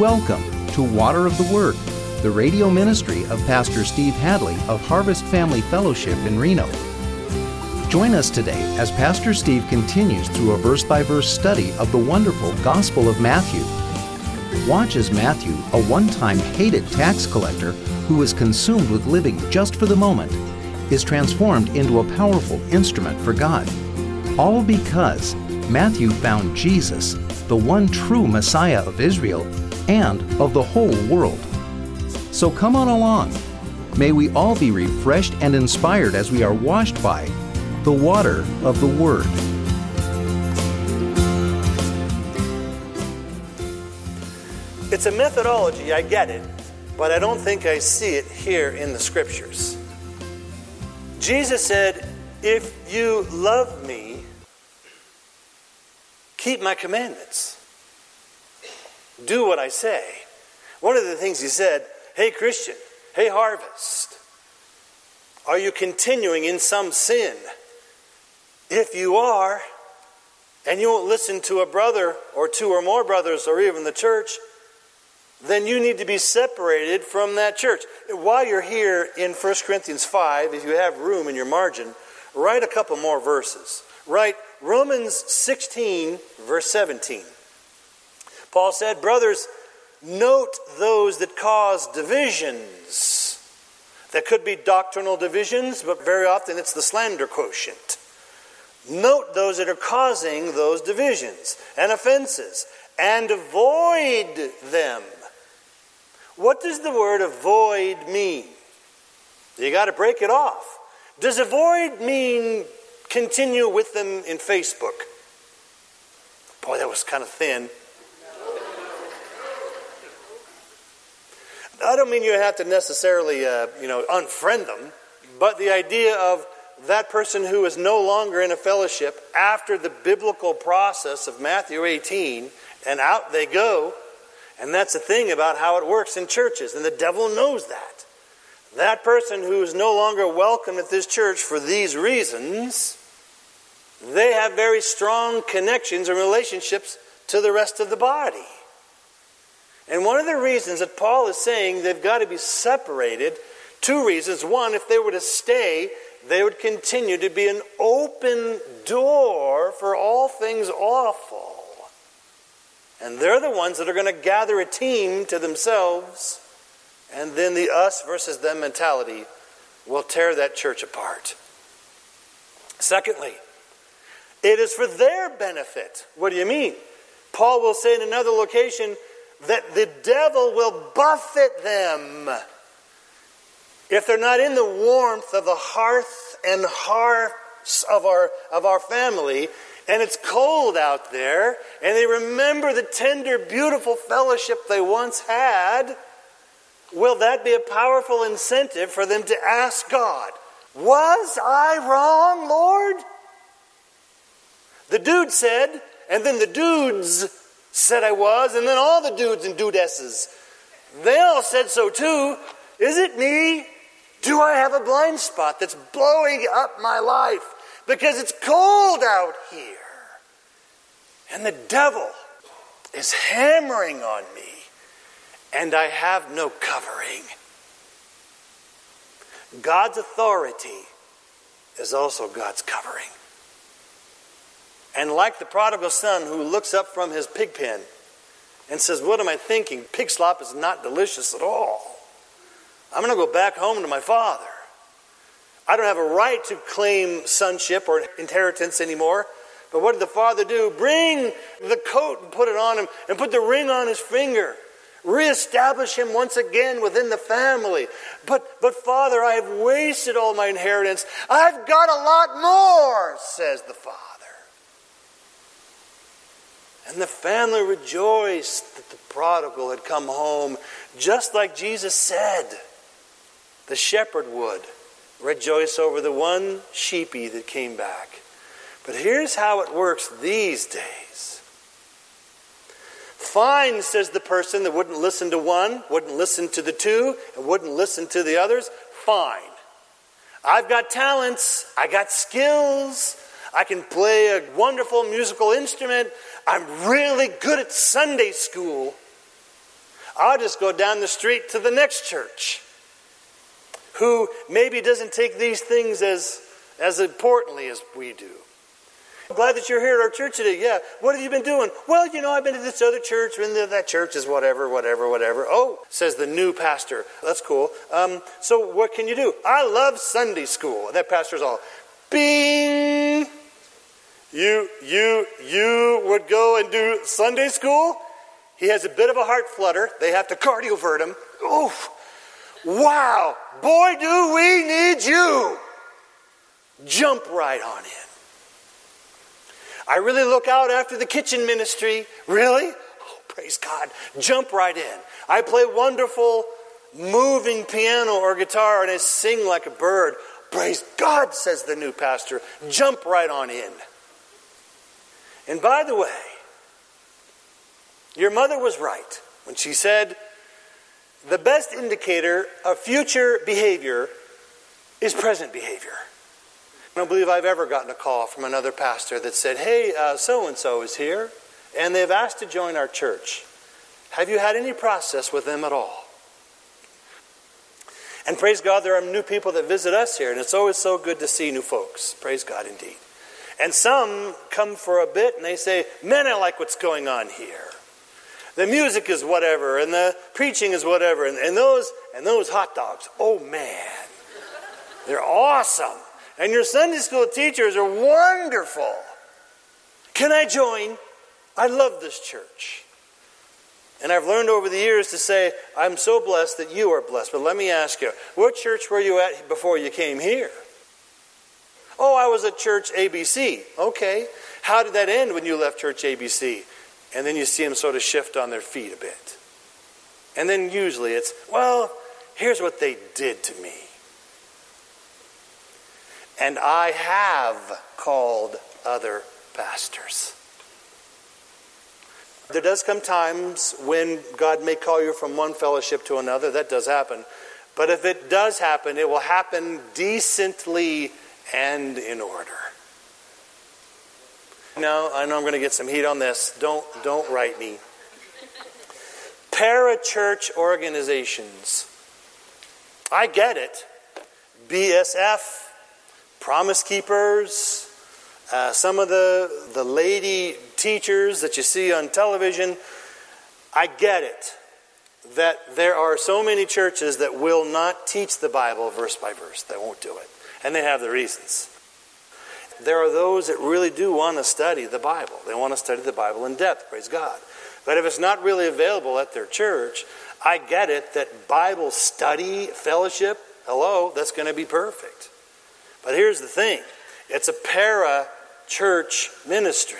Welcome to Water of the Word, the radio ministry of Pastor Steve Hadley of Harvest Family Fellowship in Reno. Join us today as Pastor Steve continues through a verse-by-verse study of the wonderful Gospel of Matthew. Watch as Matthew, a one-time hated tax collector who was consumed with living just for the moment, is transformed into a powerful instrument for God. All because Matthew found Jesus, the one true Messiah of Israel and of the whole world. So come on along. May we all be refreshed and inspired as we are washed by the water of the Word. It's a methodology, I get it, but I don't think I see it here in the Scriptures. Jesus said, if you love me, keep my commandments. Do what I say. One of the things he said, hey Christian, hey Harvest, are you continuing in some sin? If you are, and you won't listen to a brother or two or more brothers or even the church, then you need to be separated from that church. While you're here in 1 Corinthians 5, if you have room in your margin, write a couple more verses. Write Romans 16, verse 17. Paul said, brothers, note those that cause divisions. That could be doctrinal divisions, but very often it's the slander quotient. Note those that are causing those divisions and offenses, and avoid them. What does the word avoid mean? You got to break it off. Does avoid mean continue with them in Facebook? Boy, that was kind of thin. I don't mean you have to necessarily, unfriend them, but the idea of that person who is no longer in a fellowship after the biblical process of Matthew 18, and out they go. And that's the thing about how it works in churches, and the devil knows that. That person who is no longer welcome at this church for these reasons, they have very strong connections and relationships to the rest of the body. And one of the reasons that Paul is saying they've got to be separated, two reasons. One, if they were to stay, they would continue to be an open door for all things awful. And they're the ones that are going to gather a team to themselves, and then the us versus them mentality will tear that church apart. Secondly, it is for their benefit. What do you mean? Paul will say in another location that the devil will buffet them if they're not in the warmth of the hearth and hearths of our family, and it's cold out there, and they remember the tender, beautiful fellowship they once had. Will that be a powerful incentive for them to ask God, was I wrong, Lord? The dude said, and then the dudes said I was, and then all the dudes and dudesses, they all said so too. Is it me? Do I have a blind spot that's blowing up my life because it's cold out here? And the devil is hammering on me, and I have no covering. God's authority is also God's covering. And like the prodigal son who looks up from his pig pen and says, what am I thinking? Pig slop is not delicious at all. I'm going to go back home to my father. I don't have a right to claim sonship or inheritance anymore. But what did the father do? Bring the coat and put it on him, and put the ring on his finger. Reestablish him once again within the family. But Father, I have wasted all my inheritance. I've got a lot more, says the father. And the family rejoiced that the prodigal had come home, just like Jesus said the shepherd would rejoice over the one sheepy that came back. But here's how it works these days. Fine, says the person that wouldn't listen to one, wouldn't listen to the two, and wouldn't listen to the others. Fine. I've got talents. I got skills. I can play a wonderful musical instrument. I'm really good at Sunday school. I'll just go down the street to the next church who maybe doesn't take these things as importantly as we do. I'm glad that you're here at our church today. Yeah, what have you been doing? Well, I've been to this other church, and that church is whatever. Oh, says the new pastor. That's cool. So what can you do? I love Sunday school. And that pastor's all, bing! You would go and do Sunday school? He has a bit of a heart flutter. They have to cardiovert him. Oof! Wow! Boy, do we need you! Jump right on in. I really look out after the kitchen ministry. Really? Oh, praise God. Jump right in. I play wonderful, moving piano or guitar and I sing like a bird. Praise God, says the new pastor. Jump right on in. And by the way, your mother was right when she said the best indicator of future behavior is present behavior. I don't believe I've ever gotten a call from another pastor that said, hey, so-and-so is here, and they've asked to join our church. Have you had any process with them at all? And praise God, there are new people that visit us here, and it's always so good to see new folks. Praise God indeed. And some come for a bit, and they say, man, I like what's going on here. The music is whatever, and the preaching is whatever, and those hot dogs, oh man, they're awesome. And your Sunday school teachers are wonderful. Can I join? I love this church. And I've learned over the years to say, I'm so blessed that you are blessed. But let me ask you, what church were you at before you came here? Oh, I was at church ABC. Okay. How did that end when you left church ABC? And then you see them sort of shift on their feet a bit. And then usually it's, well, here's what they did to me. And I have called other pastors. There does come times when God may call you from one fellowship to another. That does happen. But if it does happen, it will happen decently and in order. Now, I know I'm going to get some heat on this. Don't write me. Parachurch organizations. I get it. BSF. Promise Keepers, some of the lady teachers that you see on television. I get it that there are so many churches that will not teach the Bible verse by verse. They won't do it. And they have their reasons. There are those that really do want to study the Bible. They want to study the Bible in depth, praise God. But if it's not really available at their church, I get it that Bible study, fellowship, that's going to be perfect. But here's the thing. It's a para-church ministry.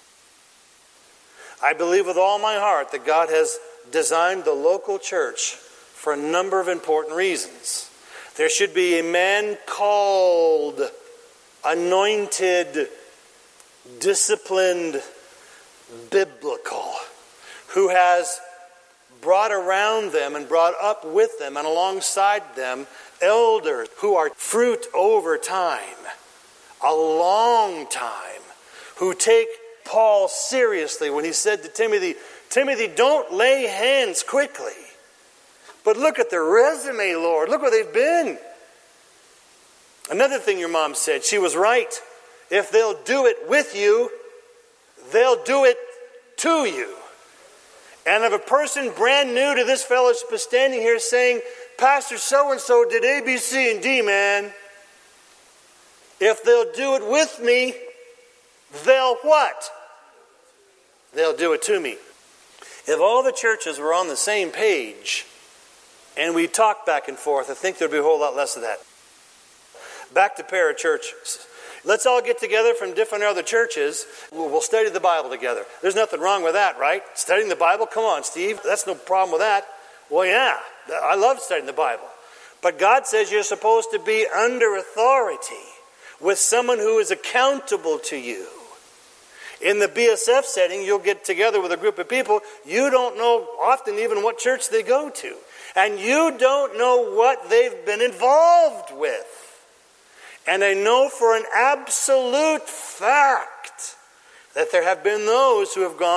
I believe with all my heart that God has designed the local church for a number of important reasons. There should be a man called, anointed, disciplined, biblical, who has brought around them and brought up with them and alongside them elders who are fruit over time, a long time, who take Paul seriously when he said to Timothy, don't lay hands quickly. But look at their resume, Lord. Look where they've been. Another thing your mom said, she was right. If they'll do it with you, they'll do it to you. And if a person brand new to this fellowship is standing here saying, Pastor so-and-so did A, B, C, and D, man. If they'll do it with me, they'll what? They'll do it to me. If all the churches were on the same page and we talked back and forth, I think there'd be a whole lot less of that. Back to parachurches. Let's all get together from different other churches. We'll study the Bible together. There's nothing wrong with that, right? Studying the Bible? Come on, Steve. That's no problem with that. Well, yeah, I love studying the Bible. But God says you're supposed to be under authority with someone who is accountable to you. In the BSF setting, you'll get together with a group of people. You don't know often even what church they go to. And you don't know what they've been involved with. And I know for an absolute fact that there have been those who have gone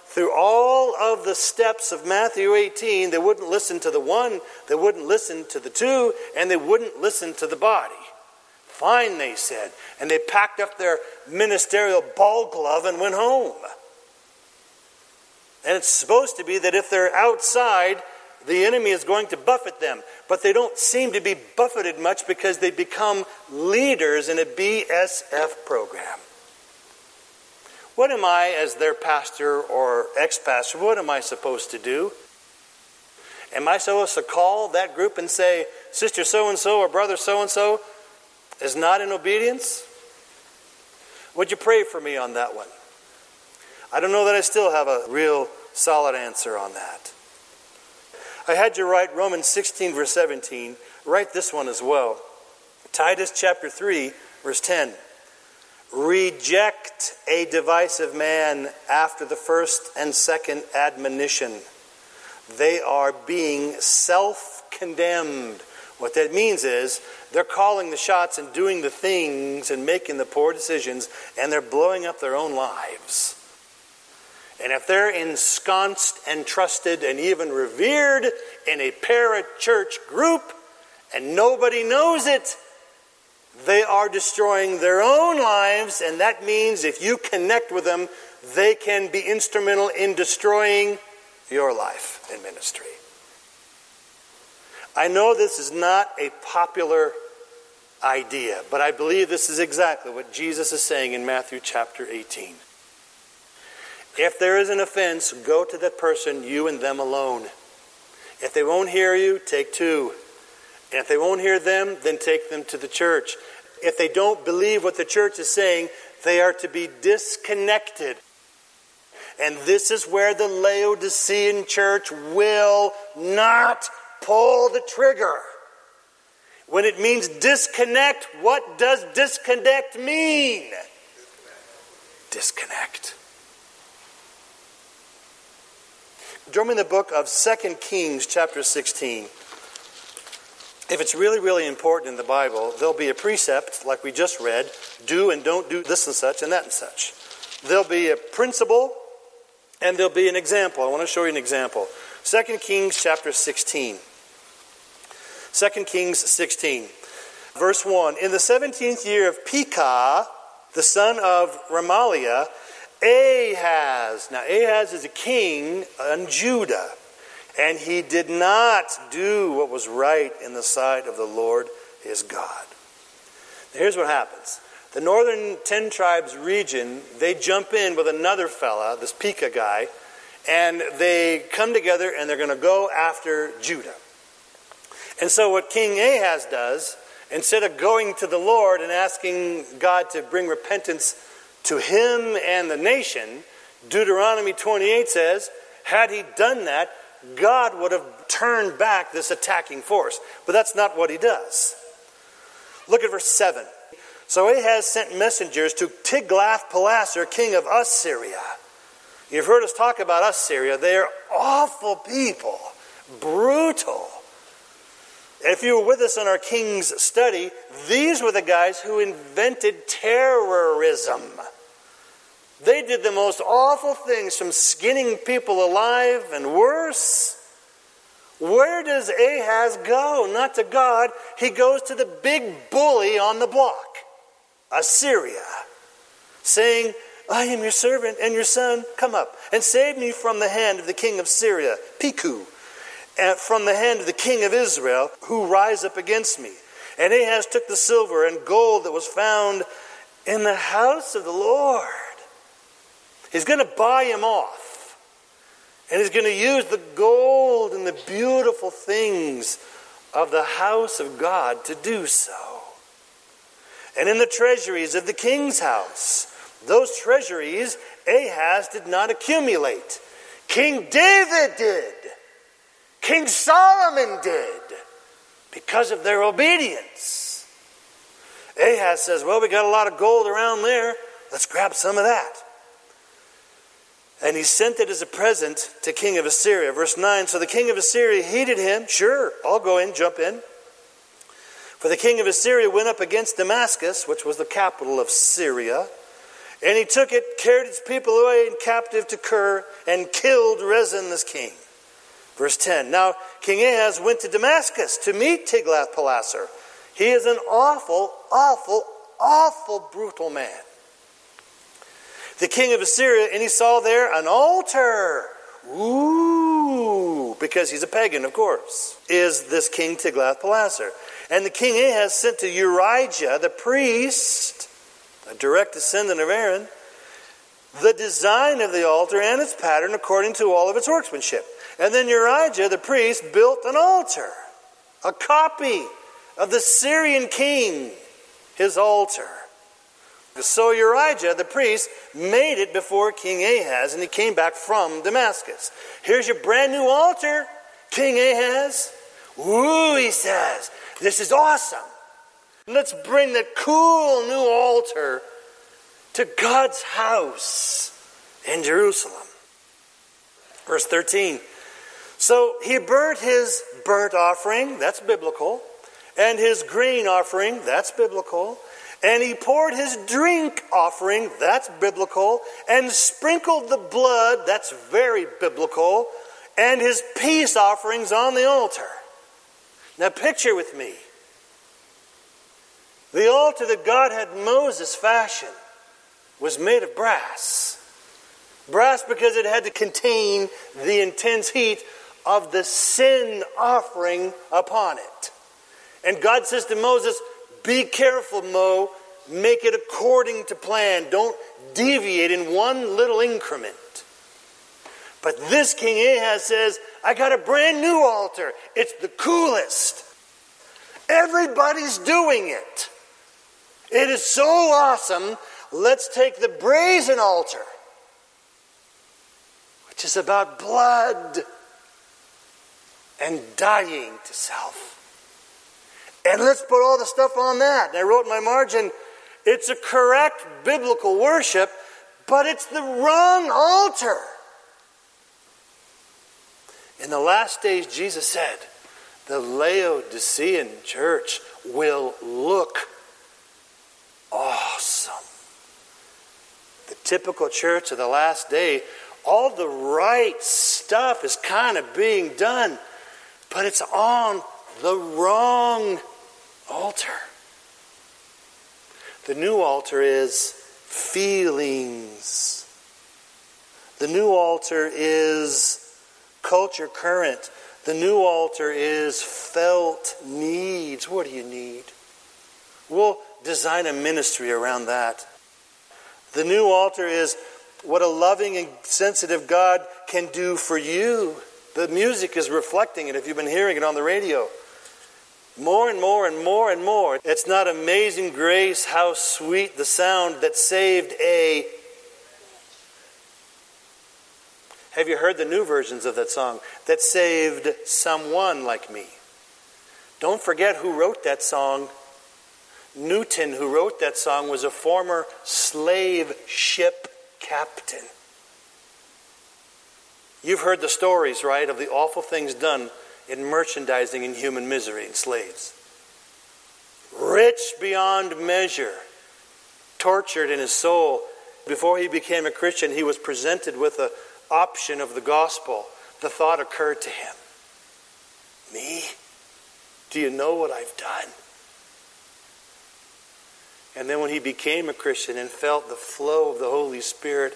through all of the steps of Matthew 18, they wouldn't listen to the one, they wouldn't listen to the two, and they wouldn't listen to the body. Fine, they said. And they packed up their ministerial ball glove and went home. And it's supposed to be that if they're outside, the enemy is going to buffet them. But they don't seem to be buffeted much because they become leaders in a BSF program. What am I, as their pastor or ex-pastor, what am I supposed to do? Am I supposed to call that group and say, Sister so-and-so or Brother so-and-so is not in obedience? Would you pray for me on that one? I don't know that I still have a real solid answer on that. I had you write Romans 16, verse 17. Write this one as well. Titus chapter 3, verse 10. Reject a divisive man after the first and second admonition. They are being self-condemned. What that means is they're calling the shots and doing the things and making the poor decisions, and they're blowing up their own lives. And if they're ensconced and trusted and even revered in a parachurch group and nobody knows it, they are destroying their own lives, and that means if you connect with them, they can be instrumental in destroying your life and ministry. I know this is not a popular idea, but I believe this is exactly what Jesus is saying in Matthew chapter 18. If there is an offense, go to that person, you and them alone. If they won't hear you, take two. And if they won't hear them, then take them to the church. If they don't believe what the church is saying, they are to be disconnected. And this is where the Laodicean church will not pull the trigger. When it means disconnect, what does disconnect mean? Disconnect. Join me in the book of 2 Kings chapter 16. If it's really, really important in the Bible, there'll be a precept, like we just read, do and don't do this and such and that and such. There'll be a principle, and there'll be an example. I want to show you an example. 2 Kings chapter 16. 2 Kings 16, verse 1. In the 17th year of Pekah, the son of Remaliah, Ahaz. Now, Ahaz is a king in Judah. And he did not do what was right in the sight of the Lord his God. Now, here's what happens. The northern 10 tribes region, they jump in with another fella, this Pekah guy, and they come together and they're going to go after Judah. And so what King Ahaz does, instead of going to the Lord and asking God to bring repentance to him and the nation, Deuteronomy 28 says, had he done that, God would have turned back this attacking force. But that's not what he does. Look at verse 7. So Ahaz sent messengers to Tiglath-Pileser, king of Assyria. You've heard us talk about Assyria. They're awful people. Brutal. And if you were with us on our King's study, these were the guys who invented terrorism. They did the most awful things, from skinning people alive and worse. Where does Ahaz go? Not to God. He goes to the big bully on the block, Assyria, saying, I am your servant and your son. Come up and save me from the hand of the king of Syria, Piku, and from the hand of the king of Israel, who rise up against me. And Ahaz took the silver and gold that was found in the house of the Lord. He's going to buy him off. And he's going to use the gold and the beautiful things of the house of God to do so. And in the treasuries of the king's house, those treasuries Ahaz did not accumulate. King David did. King Solomon did. Because of their obedience. Ahaz says, well, we got a lot of gold around there. Let's grab some of that. And he sent it as a present to king of Assyria. Verse 9, so the king of Assyria heeded him. Sure, I'll go in, jump in. For the king of Assyria went up against Damascus, which was the capital of Syria, And he took it, carried its people away in captive to Kir, and killed Rezin this king. Verse 10, now King Ahaz went to Damascus to meet Tiglath-Pileser. He is an awful, awful, awful brutal man. The king of Assyria, and he saw there an altar. Ooh, because he's a pagan, of course, is this King Tiglath-Pileser. And the king Ahaz sent to Urijah, the priest, a direct descendant of Aaron, the design of the altar and its pattern according to all of its workmanship. And then Urijah, the priest, built an altar, a copy of the Syrian king, his altar. So Urijah, the priest, made it before King Ahaz, and he came back from Damascus. Here's your brand new altar, King Ahaz. Ooh, he says, this is awesome. Let's bring that cool new altar to God's house in Jerusalem. Verse 13. So he burnt his burnt offering, that's biblical, and his grain offering, that's biblical, and he poured his drink offering, that's biblical, and sprinkled the blood, that's very biblical, and his peace offerings on the altar. Now picture with me. The altar that God had Moses fashion was made of brass. Brass because it had to contain the intense heat of the sin offering upon it. And God says to Moses, be careful, Mo. Make it according to plan. Don't deviate in one little increment. But this King Ahaz says, I got a brand new altar. It's the coolest. Everybody's doing it. It is so awesome. Let's take the brazen altar, which is about blood and dying to self. And let's put all the stuff on that. And I wrote in my margin, it's a correct biblical worship, but it's the wrong altar. In the last days, Jesus said, the Laodicean church will look awesome. The typical church of the last day, all the right stuff is kind of being done, but it's on the wrong altar. The new altar is feelings. The new altar is culture current. The new altar is felt needs. What do you need? We'll design a ministry around that. The new altar is what a loving and sensitive God can do for you. The music is reflecting it if you've been hearing it on the radio. More and more and more and more. It's not Amazing Grace, how sweet the sound that saved a... Have you heard the new versions of that song? That saved someone like me. Don't forget who wrote that song. Newton, who wrote that song, was a former slave ship captain. You've heard the stories, right, of the awful things done in merchandising and human misery in slaves. Rich beyond measure, tortured in his soul. Before he became a Christian, he was presented with an option of the gospel. The thought occurred to him, me? Do you know what I've done? And then when he became a Christian and felt the flow of the Holy Spirit,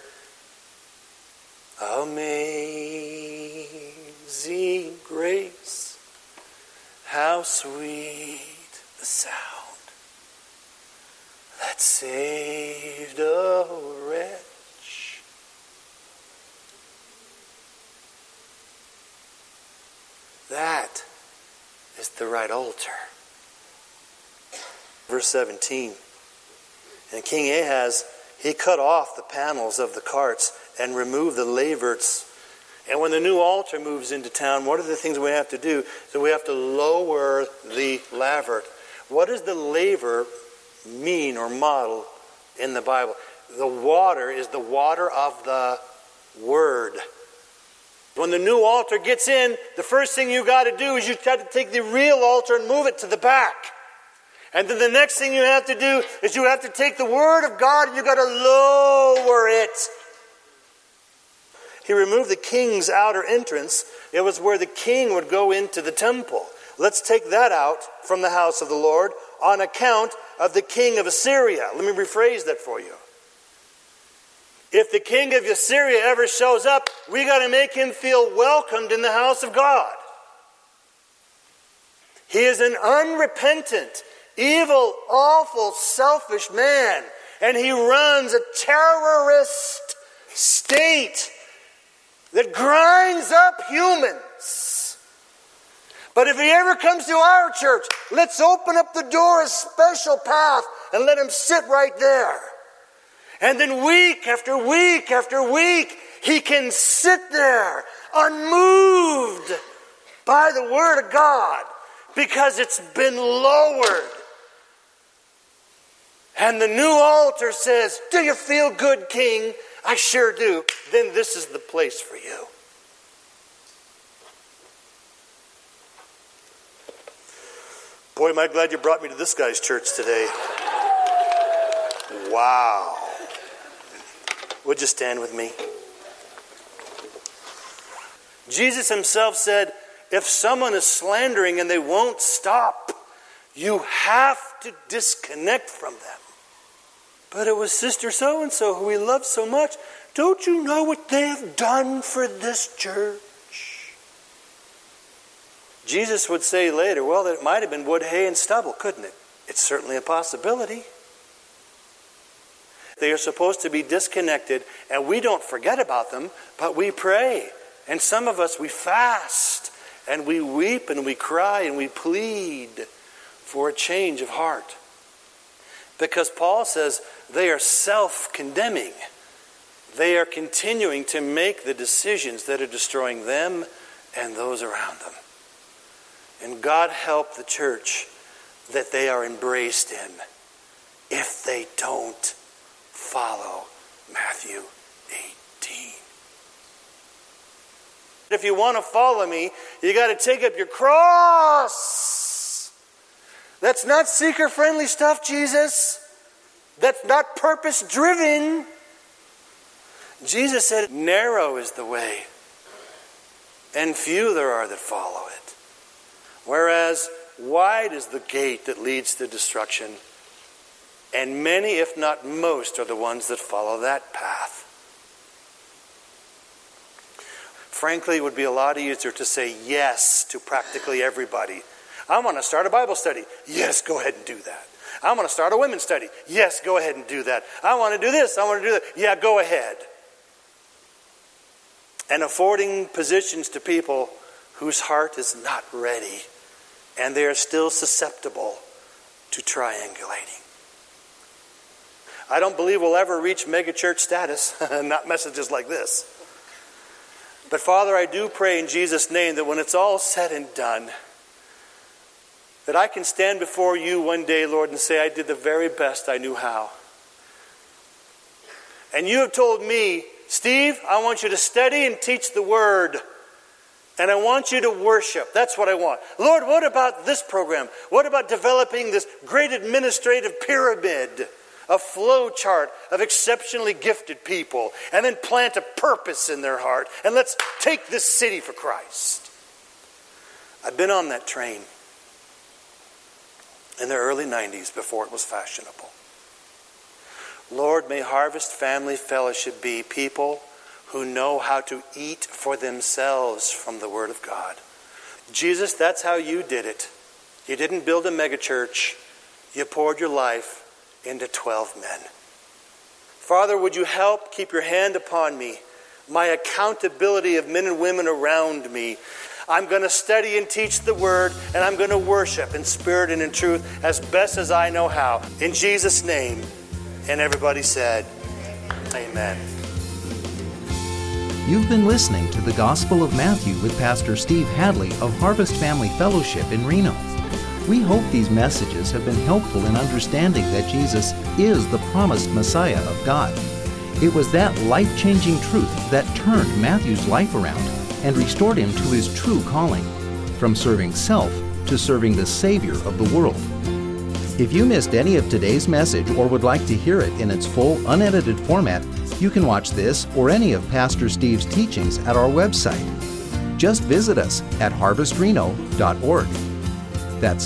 amazing grace, how sweet the sound that saved a wretch. That is the right altar. Verse 17. And King Ahaz, he cut off the panels of the carts and removed the laverts. And when the new altar moves into town, what are the things we have to do? So we have to lower the laver. What does the laver mean or model in the Bible? The water is the water of the Word. When the new altar gets in, the first thing you got to do is you got to take the real altar and move it to the back. And then the next thing you have to do is you have to take the Word of God and you got to lower it. He removed the king's outer entrance. It was where the king would go into the temple. Let's take that out from the house of the Lord on account of the king of Assyria. Let me rephrase that for you. If the king of Assyria ever shows up, we got to make him feel welcomed in the house of God. He is an unrepentant, evil, awful, selfish man. And he runs a terrorist state that grinds up humans. But if he ever comes to our church, let's open up the door a special path and let him sit right there. And then week after week after week, he can sit there unmoved by the Word of God because it's been lowered. And the new altar says, do you feel good, King? I sure do. Then this is the place for you. Boy, am I glad you brought me to this guy's church today. Wow. Would you stand with me? Jesus himself said, if someone is slandering and they won't stop, you have to disconnect from them. But it was Sister so-and-so who we love so much. Don't you know what they have done for this church? Jesus would say later, well, it might have been wood, hay, and stubble, couldn't it? It's certainly a possibility. They are supposed to be disconnected, and we don't forget about them, but we pray. And some of us, we fast, and we weep, and we cry, and we plead for a change of heart. Because Paul says they are self-condemning. They are continuing to make the decisions that are destroying them and those around them. And God help the church that they are embraced in if they don't follow Matthew 18. If you want to follow me, you got to take up your cross. That's not seeker-friendly stuff, Jesus. That's not purpose-driven. Jesus said, narrow is the way, and few there are that follow it. Whereas wide is the gate that leads to destruction, and many, if not most, are the ones that follow that path. Frankly, it would be a lot easier to say yes to practically everybody. I want to start a Bible study. Yes, go ahead and do that. I want to start a women's study. Yes, go ahead and do that. I want to do this. I want to do that. Yeah, go ahead. And affording positions to people whose heart is not ready, and they are still susceptible to triangulating. I don't believe we'll ever reach megachurch status, not messages like this. But Father, I do pray in Jesus' name that when it's all said and done, that I can stand before you one day, Lord, and say I did the very best I knew how. And you have told me, Steve, I want you to study and teach the Word. And I want you to worship. That's what I want. Lord, what about this program? What about developing this great administrative pyramid, a flow chart of exceptionally gifted people, and then plant a purpose in their heart, and let's take this city for Christ? I've been on that train in the early 90s before it was fashionable. Lord, may Harvest Family Fellowship be people who know how to eat for themselves from the Word of God. Jesus, that's how you did it. You didn't build a megachurch. You poured your life into 12 men. Father, would you help keep your hand upon me, my accountability of men and women around me. I'm going to study and teach the Word, and I'm going to worship in spirit and in truth as best as I know how. In Jesus' name. And everybody said, amen. You've been listening to the Gospel of Matthew with Pastor Steve Hadley of Harvest Family Fellowship in Reno. We hope these messages have been helpful in understanding that Jesus is the promised Messiah of God. It was that life-changing truth that turned Matthew's life around and restored him to his true calling, from serving self to serving the Savior of the world. If you missed any of today's message or would like to hear it in its full, unedited format, you can watch this or any of Pastor Steve's teachings at our website. Just visit us at harvestreno.org. That's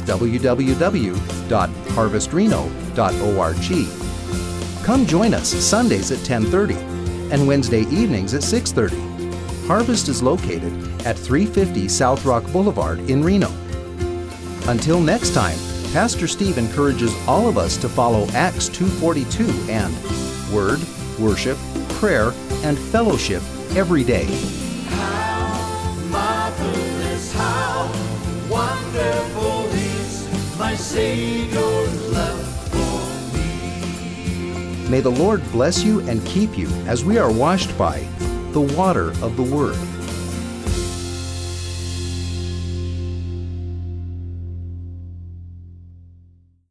www.harvestreno.org. Come join us Sundays at 10:30 and Wednesday evenings at 6:30. Harvest is located at 350 South Rock Boulevard in Reno. Until next time, Pastor Steve encourages all of us to follow Acts 2:42 and Word, Worship, Prayer, and Fellowship every day. How marvelous, how wonderful is my Savior's love for me. May the Lord bless you and keep you as we are washed by the water of the Word.